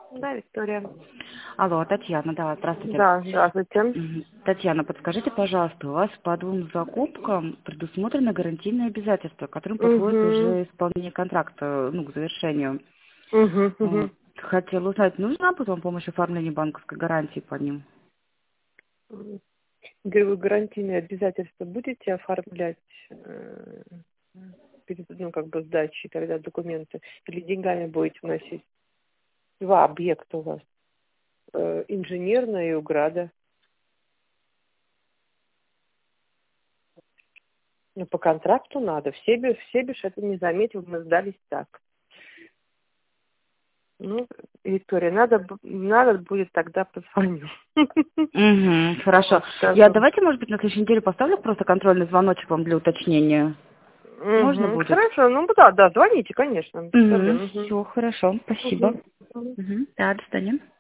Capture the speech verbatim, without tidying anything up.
Да, Виктория. Алло, Татьяна, да, здравствуйте. Да, здравствуйте. Мгм. Татьяна, подскажите, пожалуйста, у вас по двум закупкам предусмотрено гарантийное обязательство, которым подходит Угу. уже исполнение контракта, ну, к завершению. Угу, Вот. угу. Хотела узнать, нужна потом помощь в оформлении банковской гарантии по ним? Говорю, вы гарантийные обязательства будете оформлять э, перед, ну, как бы сдачей, когда документы, или деньгами будете вносить? Два объекта у вас. Э, инженерная и Уграда. Ну, по контракту надо. Все бишь, все бишь это не заметил, мы сдались так. Ну, Виктория, надо, б- надо будет тогда позвоню. Угу, хорошо. Вот, Я скажу. давайте, может быть, на следующей неделе поставлю просто контрольный звоночек вам для уточнения. Можно Угу. будет? Хорошо, ну да, да, звоните, конечно, без Угу, проблем. Мгм. все, хорошо, спасибо. Мгм. Мгм. Угу. Да, до свидания.